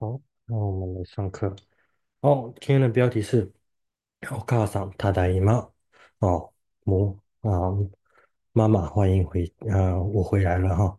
好，那我们来上课。哦，今天的标题是“お母さんただいま”。哦，妈妈欢迎我回来了哈。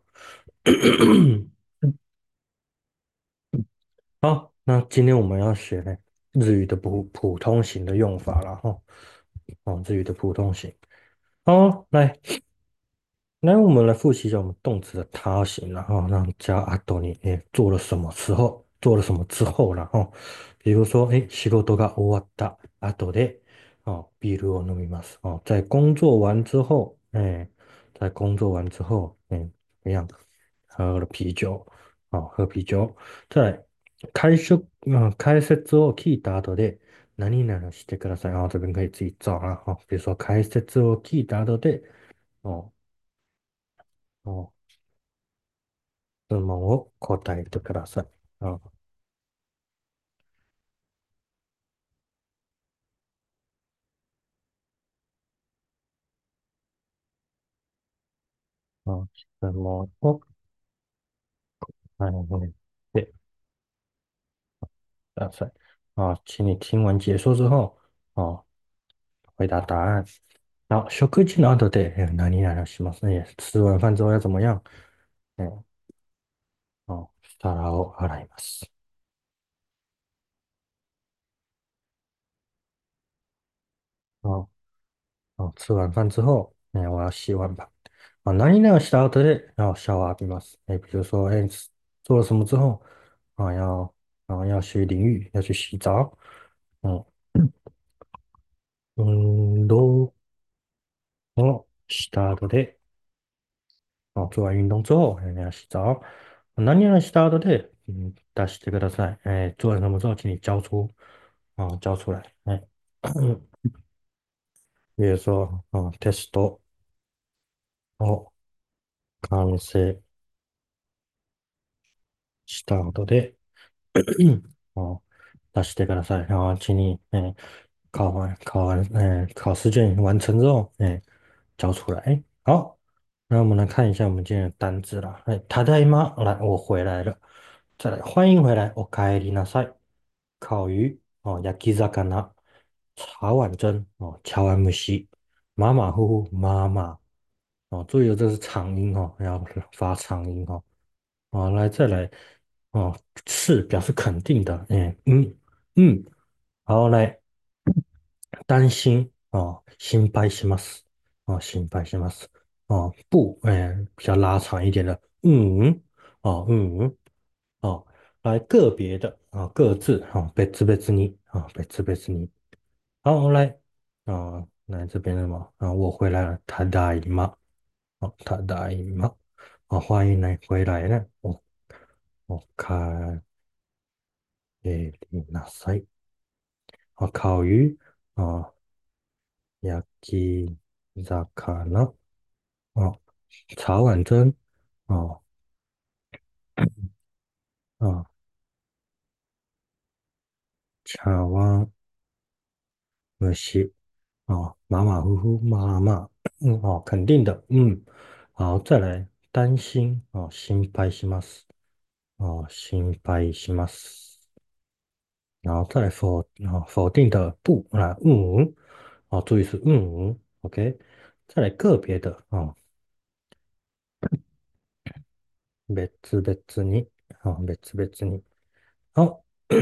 好，那今天我们要学呢日语的普通型的用法了哈。哦，日语的普通型。好，来，我们来复习一下我们动词的他形，然后让加阿多尼，做了什么时候，做了什么之后，然后比如说，仕事が終わった後で，ビールを飲みます，在工作完之后，在工作完之后，怎么样，喝了啤酒，喝啤酒，再来，解説を聞いた後で、何々してください。这边可以自己找啊，比如说解説を聞いた後で，哦。哦質問を答えてください。あ、質問を答えてください。请你听完解说之后，回答答案。然后、食事の後で、何々しますね。吃完饭之后要怎么样？皿を洗います。哦吃完饭之后，我要洗碗吧。何々をした後で、シャワー浴びます。比如说，做了什么之后，啊，要，要去淋浴，要去洗澡。嗯運動をした後で、做完运动之后，要洗澡。何々した後で、出してください。做完什么之后，请你交出来。比如说，テストを完成した後で、哦，出してください。然后请你，考试卷完成之后，交出来。好，那我们来看一下我们今天的单字啦。ただいま，来，我回来了。再来，欢迎回来。おかえりなさい。烤鱼焼き魚。茶碗蒸茶碗蒸し。马马虎虎，妈妈。注意哦，这是长音要发长音来再来是表示肯定的，嗯，好来担心心配します心配します不，比较拉长一点的，来个别的各自別々に別々に，好来来这边的嘛我回来了，ただいまただいま欢迎来回来了，おえりなさい。烤鱼焼き魚啊，茶碗蒸啊啊，茶碗蒸し马马虎虎，妈妈，肯定的，好，再来，担心心配します，心配します，然后再来否定的不，注意是OK，再来个别的別々に別々に，好。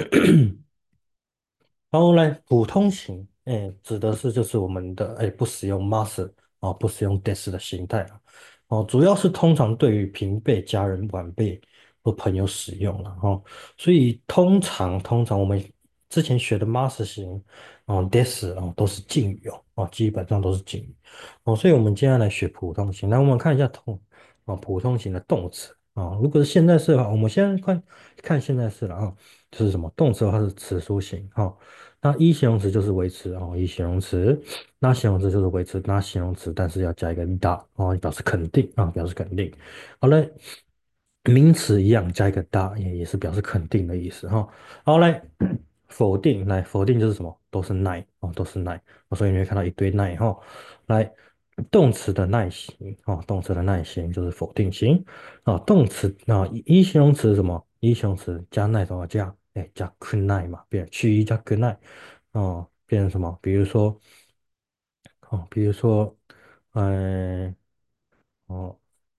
然后呢，普通型，指的是就是我们的不使用 must 不使用 des 的形态啊，主要是通常对于平辈、家人、晚辈或朋友使用了所以通常我们之前学的 must 型des 都是敬语基本上都是敬语所以我们接下来学普通型，来我们看一下普通型的动词如果是现在式的话，我们先看现在式了就是什么动词的话是词书型那一形容词就是维持一形容词，那形容词就是维持那形容词，但是要加一个的表示肯定表示肯定。好嘞，名词一样加一个的，也是表示肯定的意思好嘞，否定否定就是什么？都是耐都是耐所以你会看到一堆耐来，动词的耐心动词的耐心就是否定型动词一形容词是什么？ 一形容词加奈怎么加？哎，加く奈嘛，变去一加く奈，哦，变成什么？比如说，嗯、哦，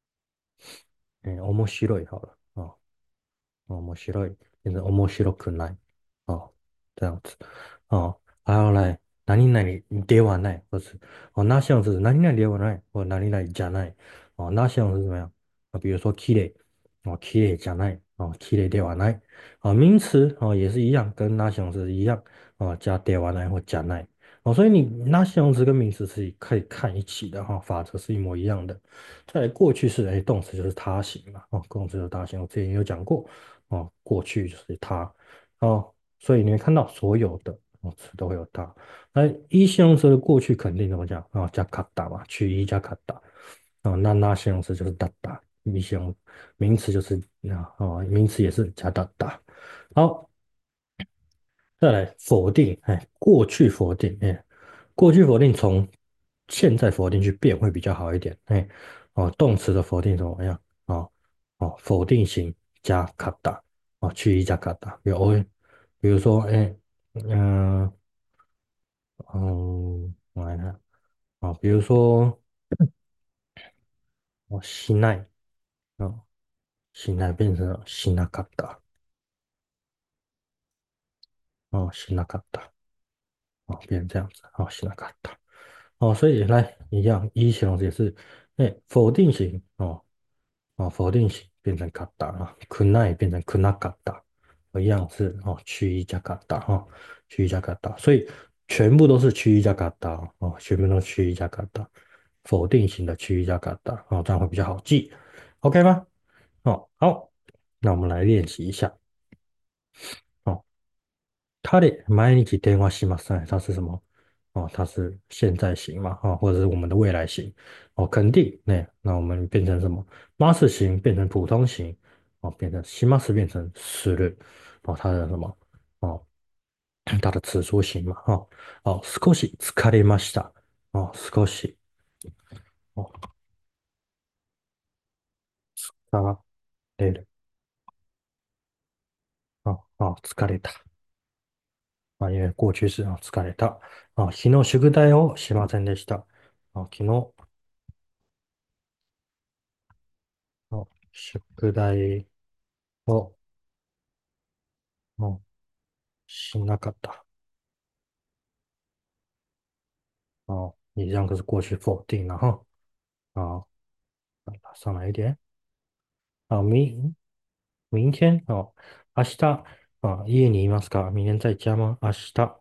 面白い好了，面白い变成面白くない哦，这样子哦，还有来何々ではない，或是那像是何々ではない，或何々じゃない那像是怎么样比如说綺麗綺麗じゃない綺麗ではない名词也是一样，跟那像是一样加ではない或じゃない所以你那形容词跟名词是可以看一起的法则是一模一样的。再来过去式，动词就是他形嘛，动词就是他形，我之前有讲过，过去就是他，所以你会看到所有的词都会有它。那一形容词的过去肯定怎么讲加卡达嘛，去一加卡达，那形容词就是达达，一形容名词就是名词也是加达达。好，再来否定，过去否定，过去否定从现在否定去变会比较好一点，动词的否定怎么样？否定型加卡达，去一加卡达，比如说，嗯我来看，比如说，西奈，啊，西奈变成西那卡达，西那卡达。变成这样子，西那卡达，所以来一样，一形容词也是，否定型，否定型变成卡达くない变成くなかった，一样是去一加卡达去一加卡达，所以全部都是去一加卡达全部都是去一加卡达，否定型的去一加卡达这样会比较好记，OK 吗？好，那我们来练习一下。哦彼毎日電話します它是什么？它是现在形嘛，或者是我们的未来形，肯定，那我们变成什么？ます形变成普通形，变成します变成する，它的什么？哦，它的词书形嘛，少し疲れました，少し，哦，疲れる，疲れた。因为过去式疲れた。昨日宿題をしませんでした。昨日宿題をしなかった。你这样可是过去否定了哈。啊，上来一点。明天明日家にいますか？明天在家吗？明日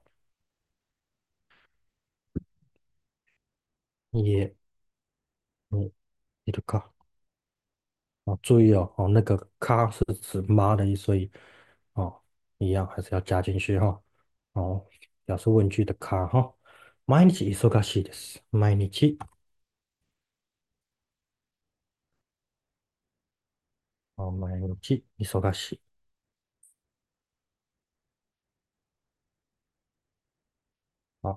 家にいるか？注意那个“か”是指妈的意思，所以一样还是要加进去表示问句的“か”毎日忙しいです。毎日毎日忙しい。あ、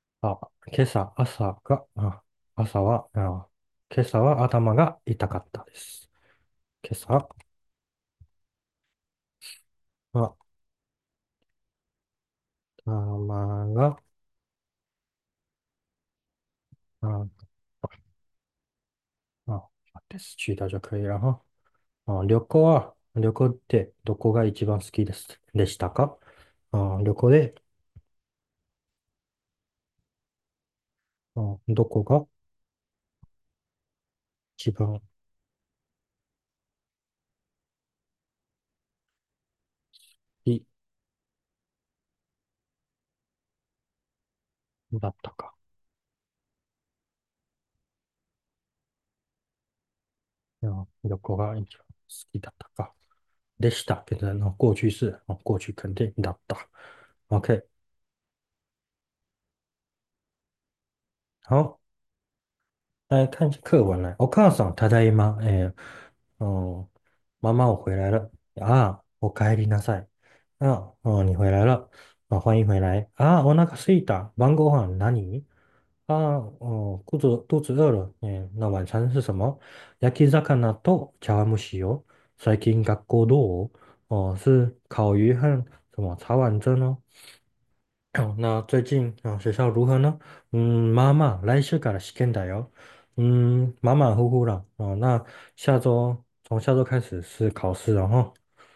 朝は、今朝は頭が痛かったです。今朝は頭が、あ、です去掉就可以了哈。旅行ってどこが一番好きでしたか？旅行で、どこが一番いいだったか？旅行が一番好きだったか？でした变成过去式过去肯定だった。OK，好，来看一下课文来。お母さん、ただいま。妈妈，我回来了。お帰りなさい。你回来了。欢迎回来。お腹すいた。晩ご飯何？肚子饿了。那晚餐是什么？焼き魚と茶碗蒸しよ。最近学校どう？ 哦，是烤鱼和什么茶碗蒸哦。那最近学校如何呢？妈妈来週から試験だよ。马马虎虎了哦。那从下周开始是考试了哈。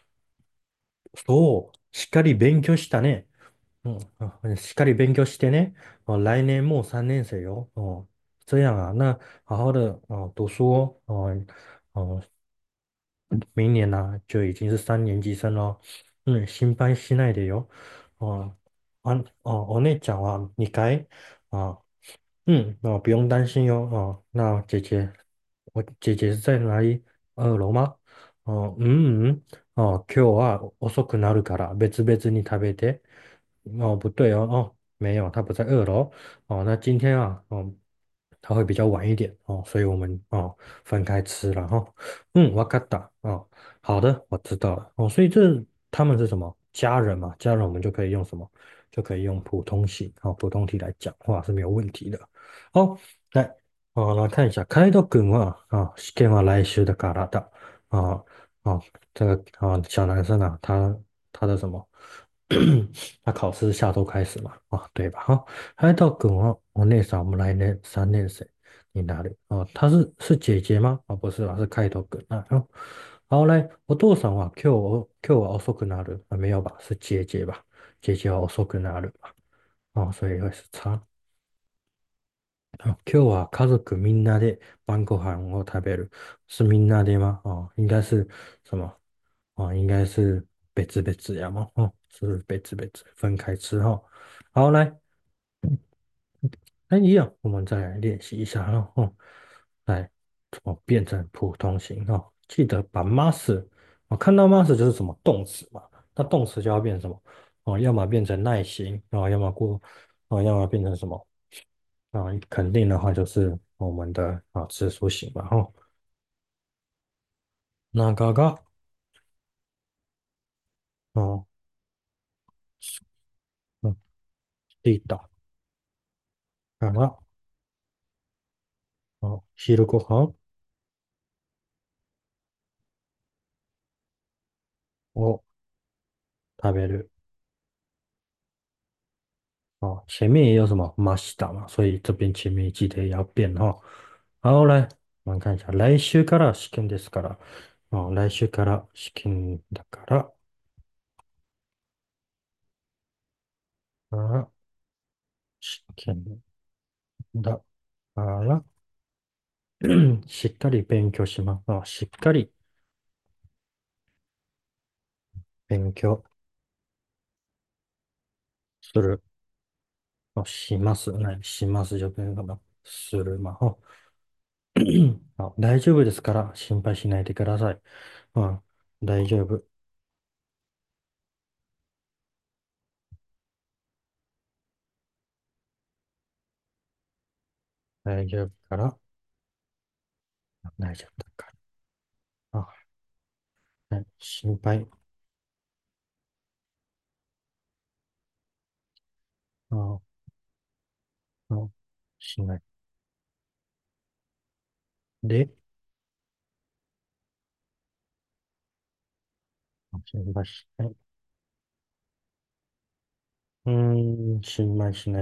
そう、しっかり勉強したね。しっかり勉強してね。来年も3年生よ。这样啊，那好好的读书哦。哦，明年呢、就已经是3年级生喽。心配しないでよ。哦，我那讲啊，你该啊，不用担心哟。那姐姐是在哪里？2楼吗？今日は遅くなるから別々に食べて。不对哦。没有，她不在2楼。那今天啊，它会比较晚一点哦，所以我们分开吃了哈。わかった好的，我知道了所以他们是什么家人嘛？家人我们就可以用什么？就可以用普通型普通体来讲话是没有问题的。好，来来看一下，カイト君は試験は来週だからだ啊这个小男生啊，他的什么？他考试下周开始嘛？对吧？カイト君はお姉さんも来年3年生你哪里？她是姐姐吗？不是吧，是カイト君啊。好，来，お父さんは今日は遅くなる没有吧？是姐姐吧？姐姐は遅くなる吧？所以会是差。今日は家族みんなで晩ご飯を食べる。是みんなで吗？应该是什么？应该是别々呀嘛。是别々分开吃哈。好，来，那一样，我们再来练习一下哈。来，怎么变成普通型记得把 must 看到 must 就是什么动词嘛，那动词就要变成什么？要么变成耐心要么变成什么？肯定的话就是我们的词书型嘛那个个哦嗯地道から昼ご飯を食べる前面也有什么ました嘛，所以这边前面记得也要变好，来，我们看一下，来週から試験ですから、来週から試験だから、試験だから、しっかり勉強します。しっかり勉強する。します。します就变成什么？する嘛。大丈夫ですから、心配しないでください。大丈夫。大丈夫から、大丈夫だから。心配。あ、しない。で、心配しない。心配しない。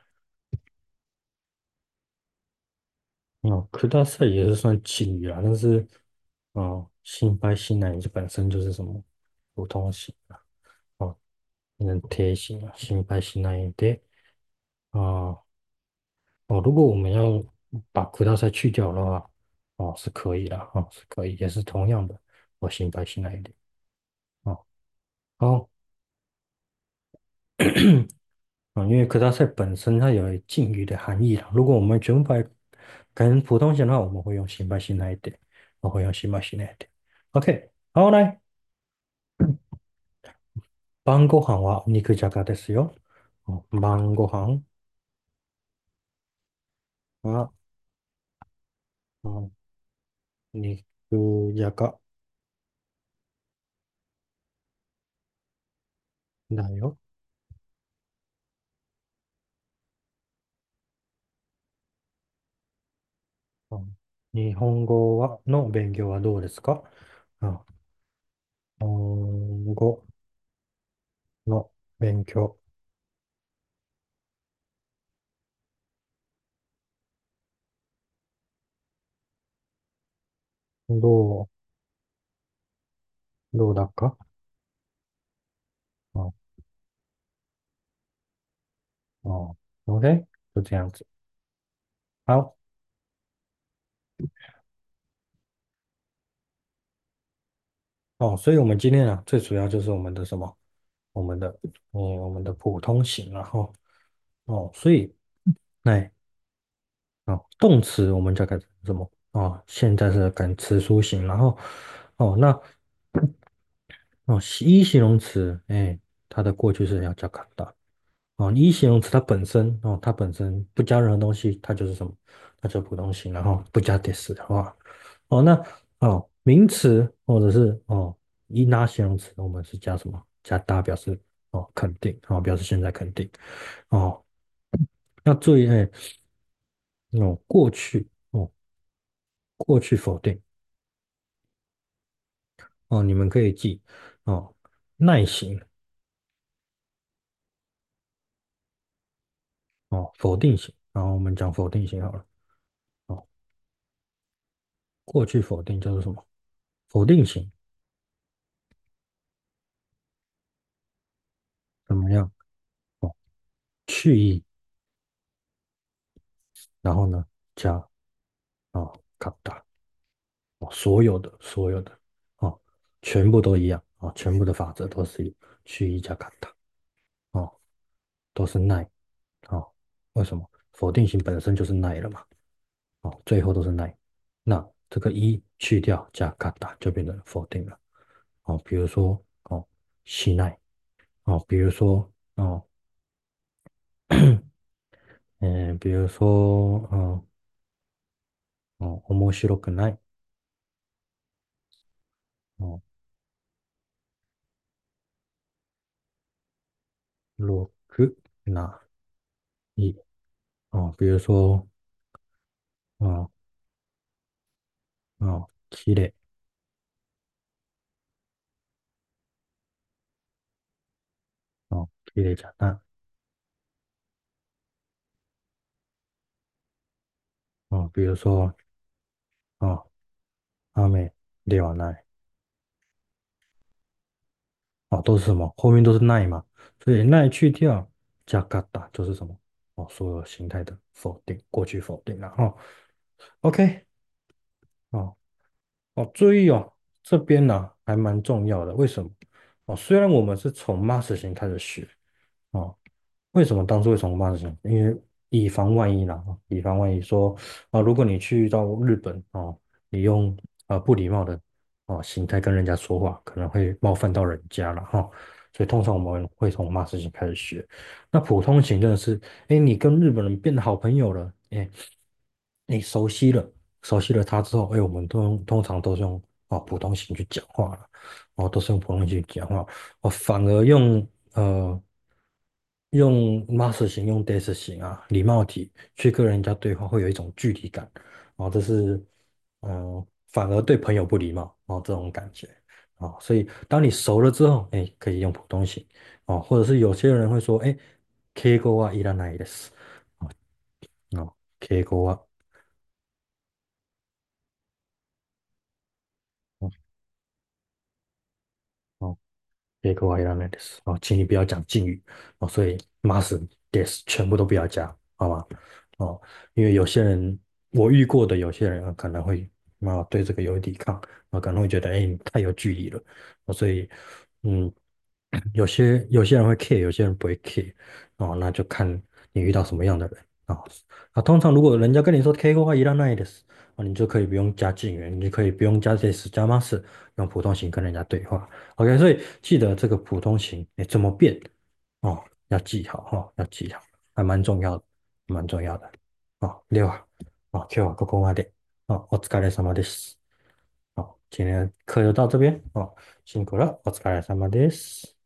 ください也是算敬语啊，但是心配しない这本身就是什么普通型啊。能贴心啊，心配しないで。啊。如果我们要把苦大赛去掉的话，是可以的是可以，也是同样的，我心白心来一点哦。好，因为苦大赛本身它有敬语的含义啦。如果我们全部把它改成普通型的话，我们会用心白心来一点，我会用心白心来一点。OK，好，来，晩ご飯は肉じゃがですよ。晩ご飯は、肉じゃがだよ。日本語の勉強はどうですか？あ語の勉強。どうだか？啊OK，就这样子。好。所以我们今天啊，最主要就是我们的什么？我们的普通型，然后所以那动词我们就改成什么？现在是改词书型，然后那形容词，它的过去式要加卡达。形容词它本身不加任何东西，它就是什么？它就普通型，然后不加 des 的话，那名词或者是拿形容词，我们是加什么？加大表示肯定，表示现在肯定。哦，那注意，过去过去否定你们可以记耐心否定型，然后我们讲否定型好了。哦，过去否定叫做什么？否定型怎么样？哦，去意，然后呢加卡达所有的哦，全部都一样全部的法则都是去意加卡达哦，都是耐为什么？否定型本身就是耐了嘛最后都是耐，那这个一去掉加卡达就变成否定了比如说西奈比如说比如说面白くない哦，ろくない比如说哦きれいきれいじゃない比如说雨ではない都是什么？后面都是奈嘛，所以奈去掉加嘎达就是什么？所有形态的否定，过去否定了OK，哦注意这边呢还蛮重要的，为什么？虽然我们是从 master 型开始学哦，为什么当初会从 master 型？因为以防万一啦，以防万一说如果你去到日本你用不礼貌的形态跟人家说话，可能会冒犯到人家了所以通常我们会从 master 型开始学。那普通型真的是，你跟日本人变得好朋友了，你熟悉了他之后，我们通常都是用普通型去讲话了，都是用普通型去讲话，反而用 master 型、用 des 型礼貌体去跟人家对话，会有一种距离感，这是反而对朋友不礼貌这种感觉所以当你熟了之后，可以用普通型或者是有些人会说，敬語はいらないです敬語は哦这个我还让那的是请你不要讲敬语所以 must this 全部都不要加，好吗？因为有些人我遇过的有些人可能会对这个有抵抗可能会觉得你太有距离了所以嗯，有些人会 care，有些人不会 care 那就看你遇到什么样的人通常如果人家跟你说 K 的话，一旦那 i 的你就可以不用加敬语，你就可以不用加 this 加 must，用普通型跟人家对话。OK，所以记得这个普通型，怎么变要记好要记好，还蛮重要的，蛮重要的。では、今日はここまで。お疲れ様です。今天的课就到这边辛苦了，お疲れ様です。